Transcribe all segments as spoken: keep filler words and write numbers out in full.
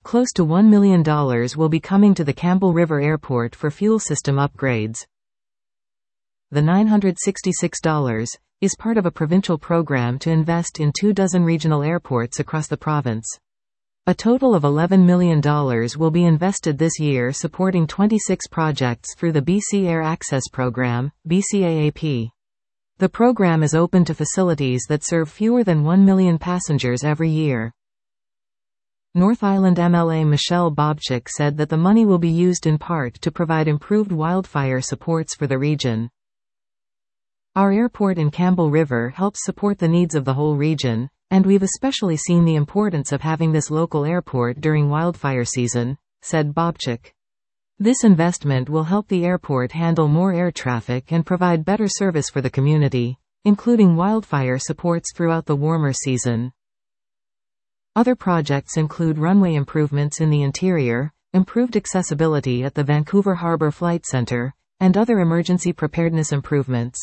Close to one million dollars will be coming to the Campbell River Airport for fuel system upgrades. The nine hundred sixty-six dollars is part of a provincial program to invest in two dozen regional airports across the province. A total of eleven million dollars will be invested this year supporting twenty-six projects through the B C Air Access Program, B C A A P. The program is open to facilities that serve fewer than one million passengers every year. North Island M L A Michelle Bobchik said that the money will be used in part to provide improved wildfire supports for the region. Our airport in Campbell River helps support the needs of the whole region, and we've especially seen the importance of having this local airport during wildfire season, said Bobchik. This investment will help the airport handle more air traffic and provide better service for the community, including wildfire supports throughout the warmer season. Other projects include runway improvements in the interior, improved accessibility at the Vancouver Harbour Flight Centre, and other emergency preparedness improvements.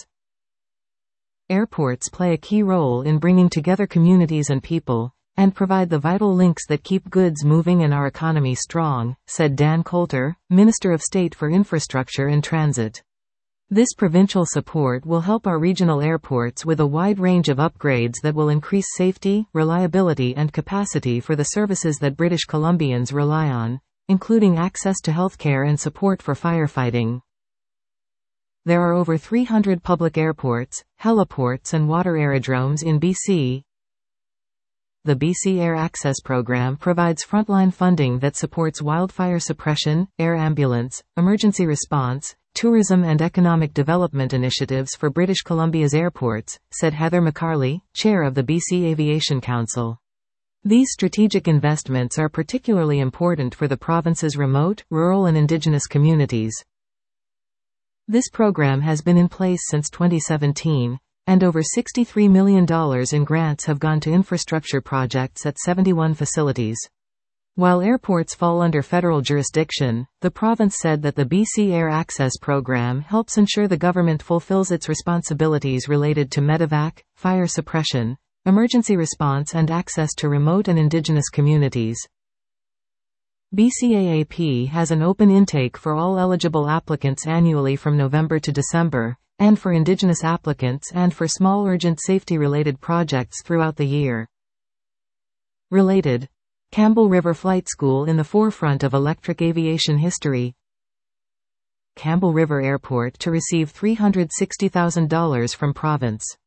Airports play a key role in bringing together communities and people, and provide the vital links that keep goods moving and our economy strong, said Dan Coulter, Minister of State for Infrastructure and Transit. This provincial support will help our regional airports with a wide range of upgrades that will increase safety, reliability and capacity for the services that British Columbians rely on, including access to healthcare and support for firefighting. There are over three hundred public airports, heliports and water aerodromes in B C. The B C Air Access Program provides frontline funding that supports wildfire suppression, air ambulance, emergency response, tourism and economic development initiatives for British Columbia's airports, said Heather McCarley, chair of the B C Aviation Council. These strategic investments are particularly important for the province's remote, rural and Indigenous communities. This program has been in place since twenty seventeen, and over sixty-three million dollars in grants have gone to infrastructure projects at seventy-one facilities. While airports fall under federal jurisdiction, the province said that the B C Air Access Program helps ensure the government fulfills its responsibilities related to medevac, fire suppression, emergency response and access to remote and Indigenous communities. B C A A P has an open intake for all eligible applicants annually from November to December, and for Indigenous applicants and for small urgent safety-related projects throughout the year. Related. Campbell River Flight School in the forefront of electric aviation history. Campbell River Airport to receive three hundred sixty thousand dollars from province.